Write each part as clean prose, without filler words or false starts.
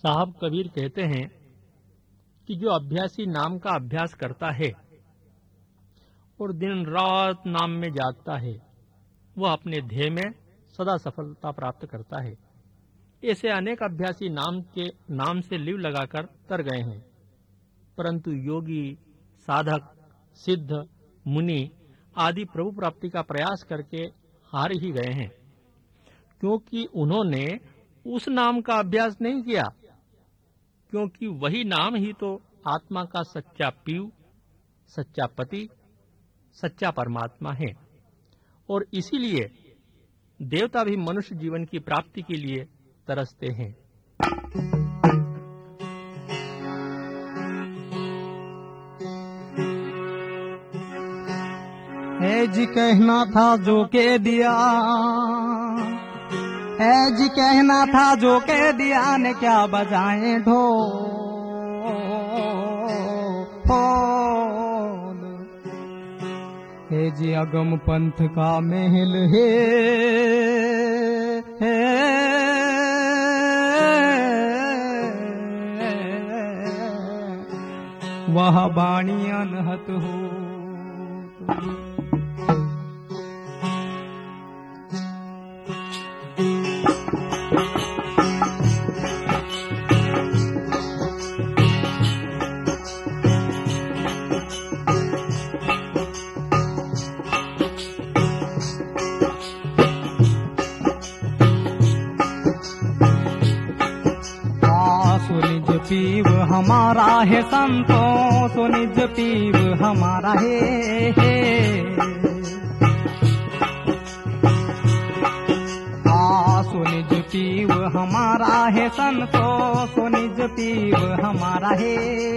साहब कबीर कहते हैं कि जो अभ्यासी नाम का अभ्यास करता है और दिन रात नाम में जागता है वह अपने ध्येय में सदा सफलता प्राप्त करता है। ऐसे अनेक अभ्यासी नाम से लिव लगाकर तर गए हैं, परंतु योगी, साधक, सिद्ध, मुनि आदि प्रभु प्राप्ति का प्रयास करके हार ही गए हैं, क्योंकि उन्होंने उस नाम का अभ्यास नहीं किया, क्योंकि वही नाम ही तो आत्मा का सच्चा पीयू, सच्चा पति, सच्चा परमात्मा है। और इसीलिए देवता भी मनुष्य जीवन की प्राप्ति के लिए तरसते हैं। है जी कहना था जो के दिया, है जी कहना था जो के दिया ने क्या बजाएं ढोल। है जी अगम पंथ का महल है, वह बाणी अनहत हो। पीव हमारा है संतोष, निज पीव हमारा है। निज पीव हमारा है संतोष, निज पीव हमारा है।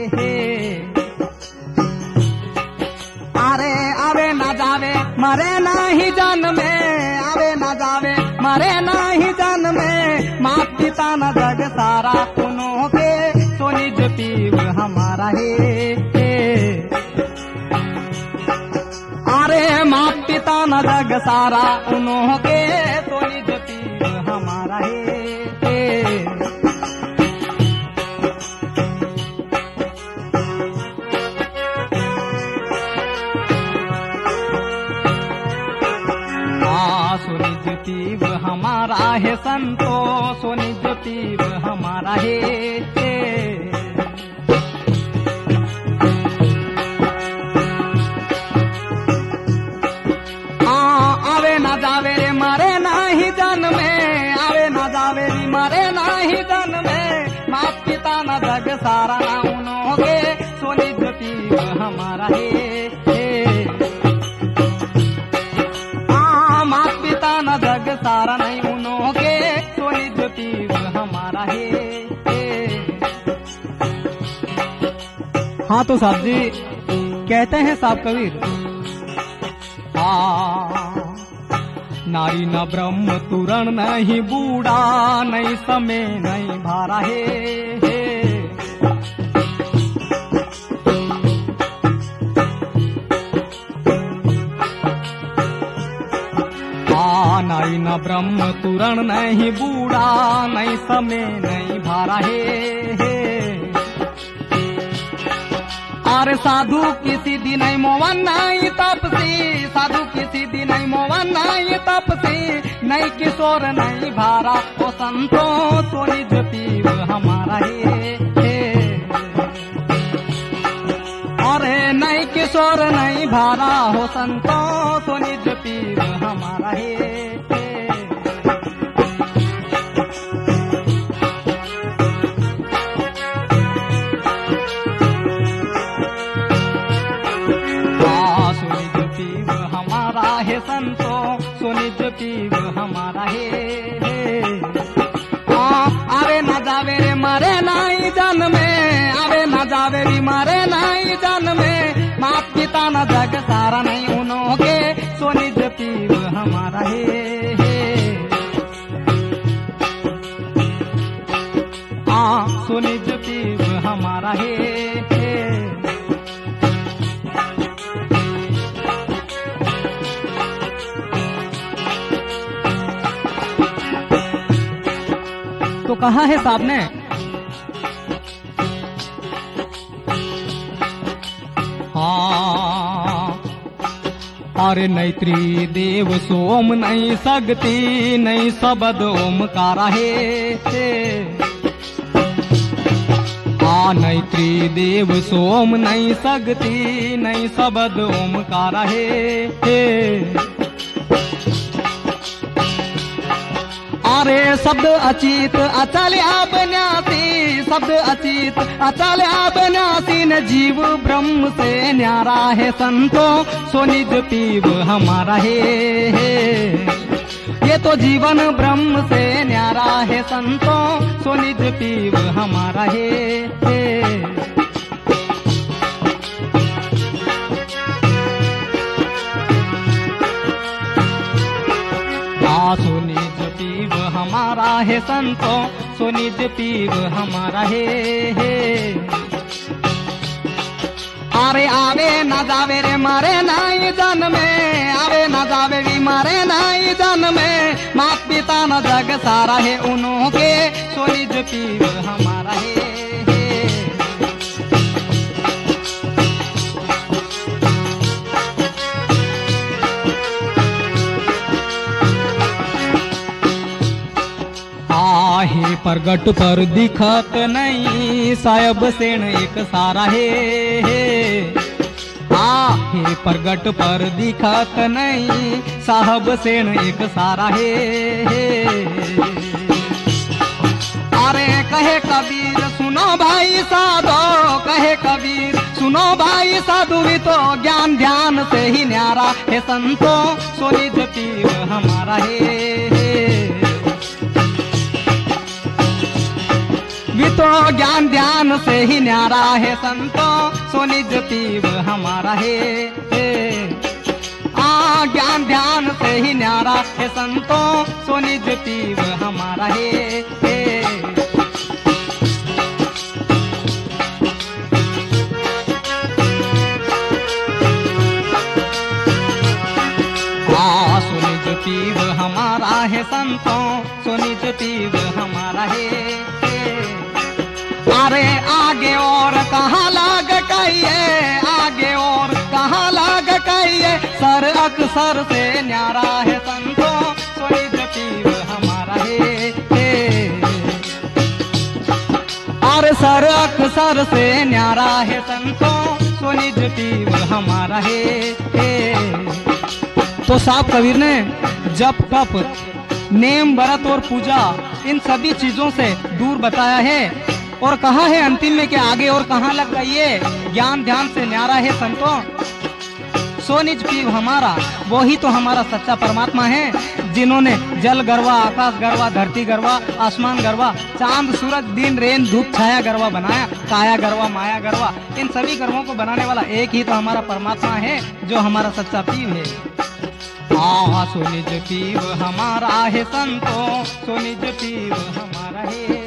अरे आवे ना जावे मरे नाही जन्मे, आवे ना जावे मरे नाही जन्मे, मात पिता न जग सारा उन्हों के, तो निज पीव हमारा है। अरे मात पिता न जग सारा उन्हों के, तो निज पीव हमारा है। निज पीव हमारा है संतोष, निज पीव हमारा है। आवे ना जावे रे मरे नाही जन्मे, आवे ना जावे रे मरे नाही जन्मे, मात पिता न जग सारा ना उन्हों के, सो निज पीव हमारा है। न जग सारा नहीं उन्हों के, तो निज पीव हमारा है। हाँ तो साहब जी कहते हैं साहब कबीर, नारी न ब्रह्म तुरण नहीं बूढ़ा, नहीं समय नहीं भारा है। नाई न ब्रह्म तुरण नहीं बूढ़ा, नहीं समय नहीं भारा है। और साधु की सिद्धि नहीं मोवन नहीं तपसी, साधु की सिद्धि नहीं मोवन नहीं तपसी, नहीं किशोर नहीं भारा, ओ संतों तो निज पीव हमारा है। अरे नहीं किशोर नहीं भारा, हो संतों तो निज पीव हमारा है। है संतो सुनिज पीव हमारा है। आवे न जावे रे मरे नाही जन्मे, आवे न जावे रे मरे नाही जन्मे, मात पिता न जग सारा नहीं उन्हों के, सुनिज पीव हमारा है। सुनिज पीव हमारा है। तो कहा है साहब ने अरे नहीं त्रिदेव सोम नहीं सकती नहीं सबद ओमकारा है नहीं त्रिदेव सोम नहीं सकती नहीं सबद ओमकारा है अरे शब्द अचित अचल अबन्यासी शब्द अचित अचल अबन्यासी न जीव ब्रह्म से न्यारा है संतो सो निज पीव हमारा है ये तो जीवन ब्रह्म से न्यारा है संतो सो निज पीव हमारा है सो निज पीव हमारा है संतो सो निज पीव हमारा है अरे आवे ना जावे रे मारे नाई जन में आवे ना जावे भी मारे नाई जन में मात पिता न जग सारा है उन्हों के सो निज पीव हमारा है आहे प्रगट पर दिखत नहीं साहेब सेन एक सारा है आहे प्रगट पर दिखत नहीं साहब सेन एक सारा है अरे कहे कबीर सुनो भाई साधो कहे कबीर सुनो भाई साधु भी तो ज्ञान ध्यान से ही न्यारा है संतो सो निज पीव हमारा है भी तो ज्ञान ध्यान से ही न्यारा है संतो सो निज पीव हमारा है ज्ञान ध्यान से ही न्यारा है संतो सो निज पीव हमारा है सो निज पीव हमारा है संतो सो निज पीव हमारा है अरे आगे और कहाँ लाग कहिए आगे और कहाँ लाग कहिए सर अक्सर से न्यारा है संतो सो निज पीव हमारा है और सर अक्सर से न्यारा है संतो सो निज पीव हमारा है तो साहब कबीर ने जप तप नेम व्रत और पूजा इन सभी चीजों से दूर बताया है और कहा है अंतिम में कि आगे और कहाँ लग गई है ज्ञान ध्यान से न्यारा है संतो सो निज पीव हमारा वो ही तो हमारा सच्चा परमात्मा है जिन्होंने जल गरवा आकाश गरवा धरती गरवा आसमान गरवा चांद सूरज दिन रेन धूप छाया गरवा बनाया काया गरवा माया गरवा इन सभी गर्वों को बनाने वाला एक ही तो हमारा परमात्मा है जो हमारा सच्चा पीव है सो निज पीव हमारा है संतो सो निज पीव हमारा है